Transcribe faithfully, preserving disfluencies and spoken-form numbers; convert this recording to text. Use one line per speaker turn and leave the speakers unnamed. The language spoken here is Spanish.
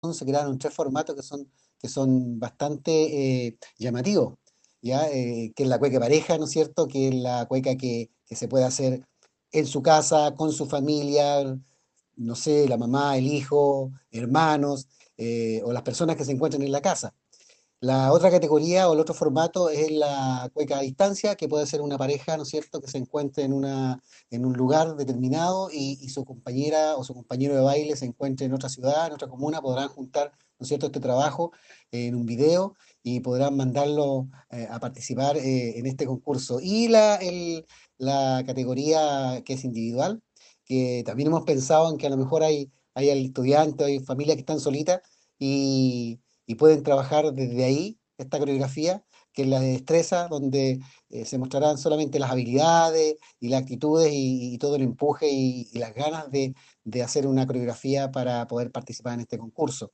se crearon tres formatos que son, que son bastante eh, llamativos, ¿ya? Eh, que es la cueca pareja, ¿no es cierto? Que es la cueca que, que se puede hacer en su casa, con su familia, no sé, la mamá, el hijo, hermanos, eh, o las personas que se encuentran en la casa. La otra categoría o el otro formato es la cueca a distancia, que puede ser una pareja, ¿no es cierto?, que se encuentre en una, en un lugar determinado y, y su compañera o su compañero de baile se encuentre en otra ciudad, en otra comuna, podrán juntar, ¿no es cierto?, este trabajo eh, en un video y podrán mandarlo eh, a participar eh, en este concurso. Y la, el- la categoría que es individual, que también hemos pensado en que a lo mejor hay, hay estudiantes, hay familias que están solitas y y pueden trabajar desde ahí esta coreografía, que es la de destreza, donde eh, se mostrarán solamente las habilidades y las actitudes y, y todo el empuje y, y las ganas de, de hacer una coreografía para poder participar en este concurso.